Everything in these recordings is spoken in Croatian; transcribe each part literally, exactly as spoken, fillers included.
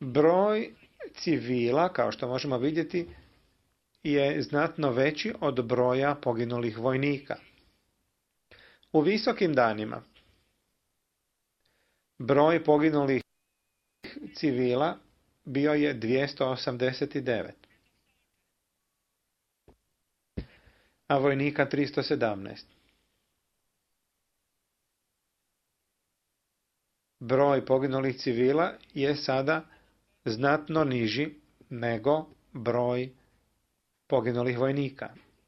broj civila, kao što možemo vidjeti, je znatno veći od broja poginulih vojnika. U visokim danima broj poginulih civila bio je dvjesto osamdeset devet, a vojnika tristo sedamnaest. Broj poginulih civila je sada znatno niži nego broj poginulih vojnika.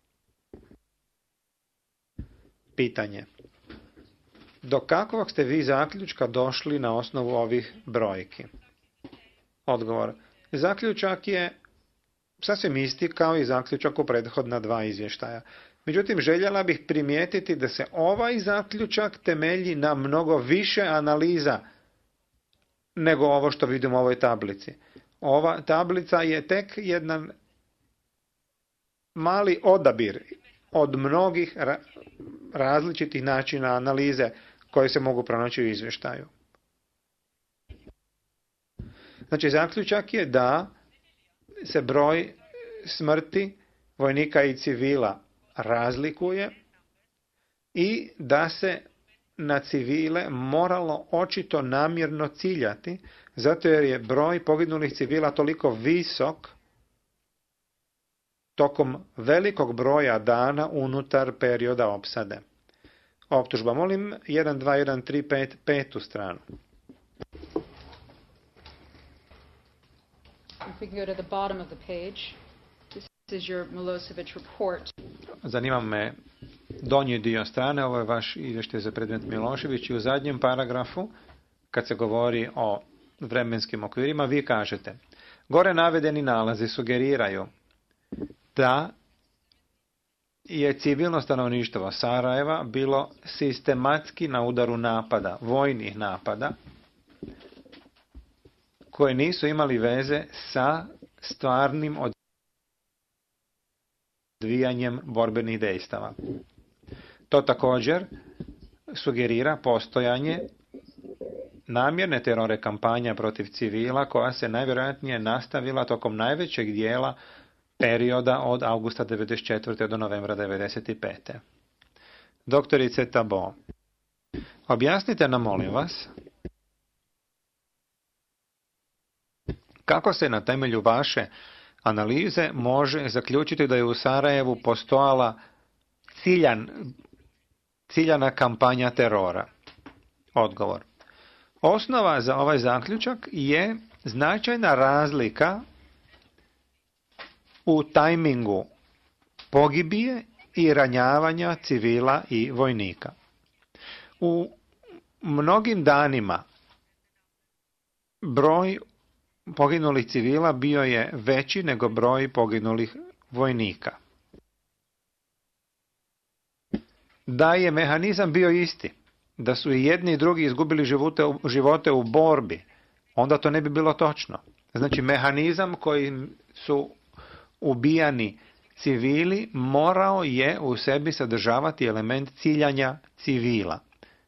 Pitanje. Do kakvog ste vi zaključka došli na osnovu ovih brojki? Odgovor. Zaključak je sasvim isti kao i zaključak u prethodna dva izvještaja. Međutim, željela bih primijetiti da se ovaj zaključak temelji na mnogo više analiza nego ovo što vidimo u ovoj tablici. Ova tablica je tek jedan mali odabir od mnogih ra- različitih načina analize koje se mogu pronaći u izvještaju. Znači, zaključak je da se broj smrti vojnika i civila razlikuje i da se na civile moralo očito namjerno ciljati, zato jer je broj poginulih civila toliko visok tokom velikog broja dana unutar perioda opsade. Optužba, molim, jedan, dva, jedan, tri, pet, petu stranu. If we can go to the bottom of the page, this is your Milosevic report. Zanima me donji dio strane, ovo je vaš izvještaj za predmet Milošević i u zadnjem paragrafu, kad se govori o vremenskim okvirima, vi kažete: gore navedeni nalazi sugeriraju da je civilno stanovništvo Sarajeva bilo sistematski na udaru napada, vojnih napada, koje nisu imali veze sa stvarnim odvijanjem borbenih dejstava. To također sugerira postojanje namjerne terore kampanja protiv civila koja se najvjerojatnije nastavila tokom najvećeg dijela perioda od augusta devedeset četvrte do novembra devedeset pete. Doktorice Tabo, objasnite nam, molim vas, kako se na temelju vaše analize može zaključiti da je u Sarajevu postojala ciljan, ciljana kampanja terora? Odgovor. Osnova za ovaj zaključak je značajna razlika u tajmingu pogibije i ranjavanja civila i vojnika. U mnogim danima broj poginulih civila bio je veći nego broj poginulih vojnika. Da je mehanizam bio isti, da su i jedni i drugi izgubili živote, živote u borbi, onda to ne bi bilo točno. Znači, mehanizam kojim su ubijani civili morao je u sebi sadržavati element ciljanja civila.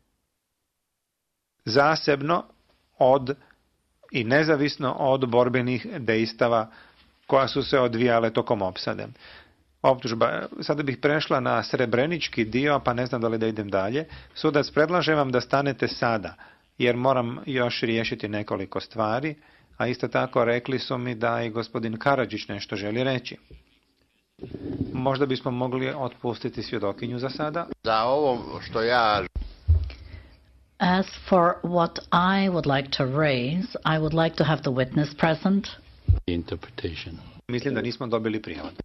Zasebno od i nezavisno od borbenih dejstava koja su se odvijale tokom opsade. Optužba, sada bih prešla na srebrenički dio, pa ne znam da li da idem dalje. Sudac, predlažem vam da stanete sada, jer moram još riješiti nekoliko stvari, a isto tako rekli su mi da i gospodin Karadžić nešto želi reći. Možda bismo mogli otpustiti svjedokinju za sada. Za ovo što ja... As for what I would like to raise, I would like to have the witness present. Interpretation. Mislim da nismo dobili prijevod.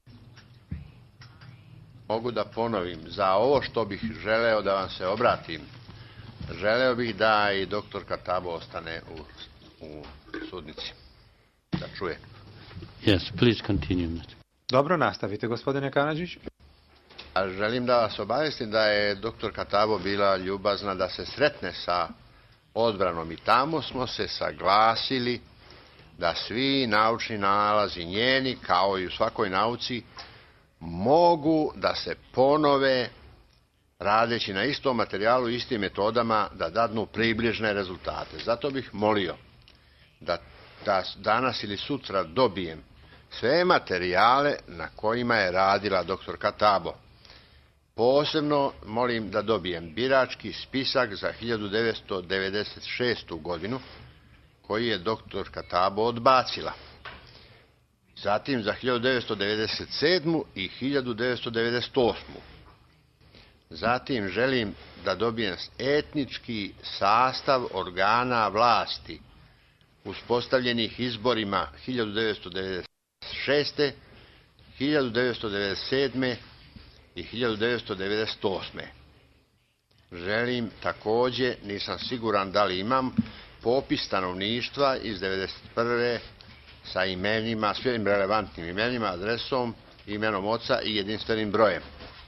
Mogu da ponovim, za ovo što bih želeo da vam se obratim, želeo bih da i doktor Katabo ostane u, u sudnici, da čuje. Yes, please continue. Dobro, nastavite, gospodine Karadžić. A želim da vas obavijestim da je doktor Katabo bila ljubazna da se sretne sa odbranom i tamo smo se saglasili da svi naučni nalazi njeni, kao i u svakoj nauci, mogu da se ponove radeći na istom materijalu, istim metodama, da dadnu približne rezultate. Zato bih molio da da danas ili sutra dobijem sve materijale na kojima je radila doktorka Tabo. Posebno molim da dobijem birački spisak za hiljadu devetsto devedeset šestu godinu koji je doktorka Tabo odbacila. Zatim za hiljadu devetsto devedeset sedmu i hiljadu devetsto devedeset osmu. Zatim želim da dobijem etnički sastav organa vlasti uspostavljenih izborima hiljadu devetsto devedeset šeste, hiljadu devetsto devedeset sedme i hiljadu devetsto devedeset osme. Želim također, nisam siguran da li imam, popis stanovništva iz devedeset prve sa imenima, svim relevantnim imenima, adresom, imenom oca i jedinstvenim brojem.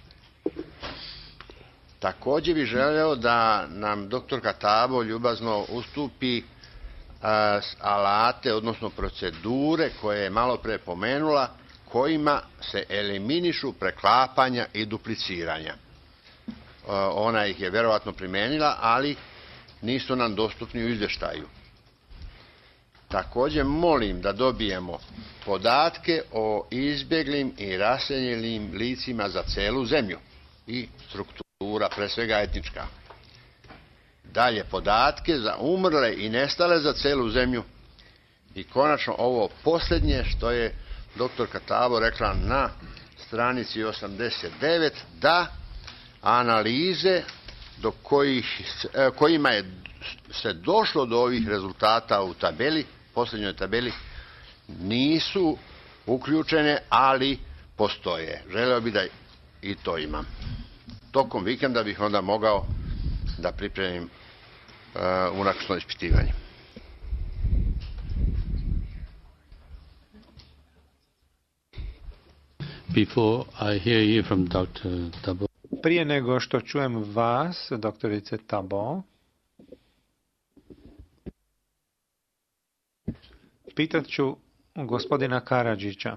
Također bih želeo da nam doktorka Tabo ljubazno ustupi a, alate, odnosno procedure koje je malo pre pomenula, kojima se eliminišu preklapanja i dupliciranja. A, ona ih je vjerovatno primenila, ali nisu nam dostupni u izvještaju. Također molim da dobijemo podatke o izbjeglim i raseljenim licima za celu zemlju i struktura, pre svega etnička. Dalje, podatke za umrle i nestale za celu zemlju. I konačno ovo posljednje što je doktorka Tabo rekla na stranici osamdeset devet, da analize do kojih, kojima je se došlo do ovih rezultata u tabeli, posljednjoj tabeli, nisu uključene, ali postoje. Želeo bih da i to imam. Tokom vikenda bih onda mogao da pripremim uh, unakršno ispitivanje. Before I hear you from doctor Tabo. Prije nego što čujem vas, doktorice Tabo, pitat ću gospodina Karadžića.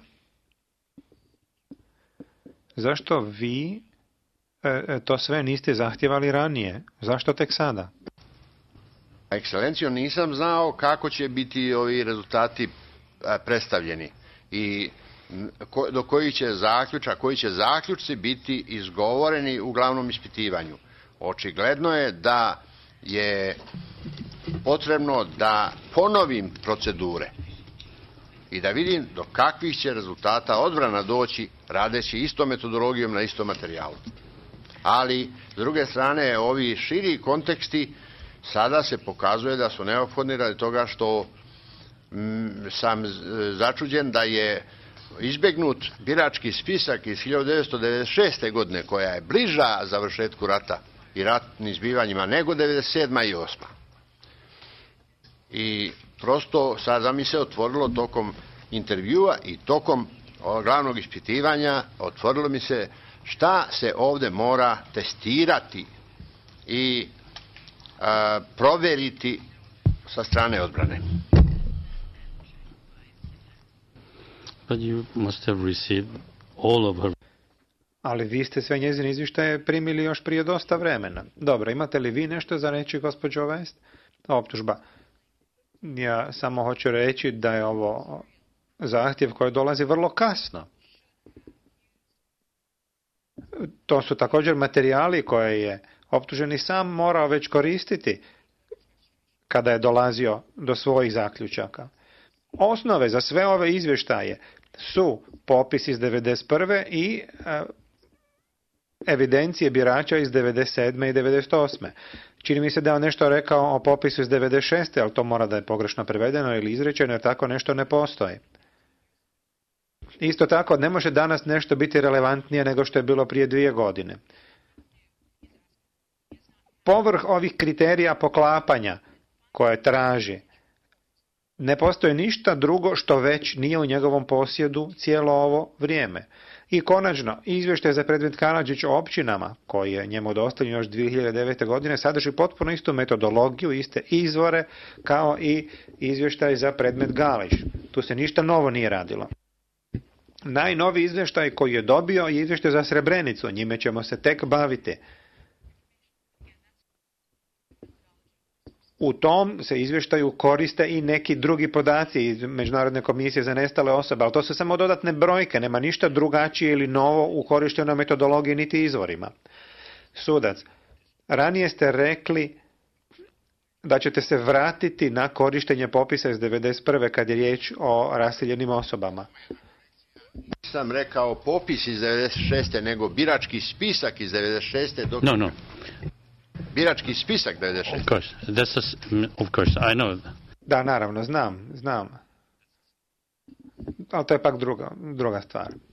Zašto vi e, to sve niste zahtjevali ranije? Zašto tek sada? Ekscelencijo, nisam znao kako će biti ovi rezultati predstavljeni i do koji će zaključa, koji će zaključci biti izgovoreni u glavnom ispitivanju. Očigledno je da je potrebno da ponovim procedure i da vidim do kakvih će rezultata odbrana doći radeći istom metodologijom na istom materijalu. Ali, s druge strane, ovi širi konteksti sada se pokazuje da su neophodni radi toga što m, sam začuđen da je izbjegnut birački spisak iz hiljadu devetsto devedeset šeste. godine, koja je bliža završetku rata i ratnim zbivanjima nego devedeset sedma i osma. I prosto sada mi se otvorilo tokom intervjua i tokom glavnog ispitivanja, otvorilo mi se šta se ovdje mora testirati i a, provjeriti sa strane odbrane. But you must have received all of her. Ali vi ste sve njezine izvještaje primili još prije dosta vremena. Dobro, imate li vi nešto za reći, gospođo West? Optužba. Ja samo hoću reći da je ovo zahtjev koji dolazi vrlo kasno. To su također materijali koje je optuženi sam morao već koristiti kada je dolazio do svojih zaključaka. Osnove za sve ove izvještaje su popis iz devedeset prve i e, evidencije birača iz devedeset sedme i devedeset osme. Čini mi se da je on nešto rekao o popisu iz devedeset šeste, ali to mora da je pogrešno prevedeno ili izrečeno, jer tako nešto ne postoji. Isto tako, ne može danas nešto biti relevantnije nego što je bilo prije dvije godine. Povrh ovih kriterija poklapanja koje traži, ne postoji ništa drugo što već nije u njegovom posjedu cijelo ovo vrijeme. I konačno, izvještaj za predmet Karadžić o općinama, koji je njemu dostavljen još dvije hiljade devete. godine, sadrži potpuno istu metodologiju, iste izvore, kao i izvještaj za predmet Galić. Tu se ništa novo nije radilo. Najnoviji izvještaj koji je dobio je izvještaj za Srebrenicu, njime ćemo se tek baviti. u tom se izvještaju koriste i neki drugi podaci iz Međunarodne komisije za nestale osobe, ali to su samo dodatne brojke, nema ništa drugačije ili novo u korištenoj metodologiji niti izvorima. Sudac, ranije ste rekli da ćete se vratiti na korištenje popisa iz devedeset prve kad je riječ o raseljenim osobama. Nisam rekao popis iz devedeset šeste nego birački spisak iz devedeset šeste Dok... No, no. Birački spisak devedeset šeste Of course, that's a, of course, I know. Da, naravno, znam, znam. Ali to je pak druga, druga stvar.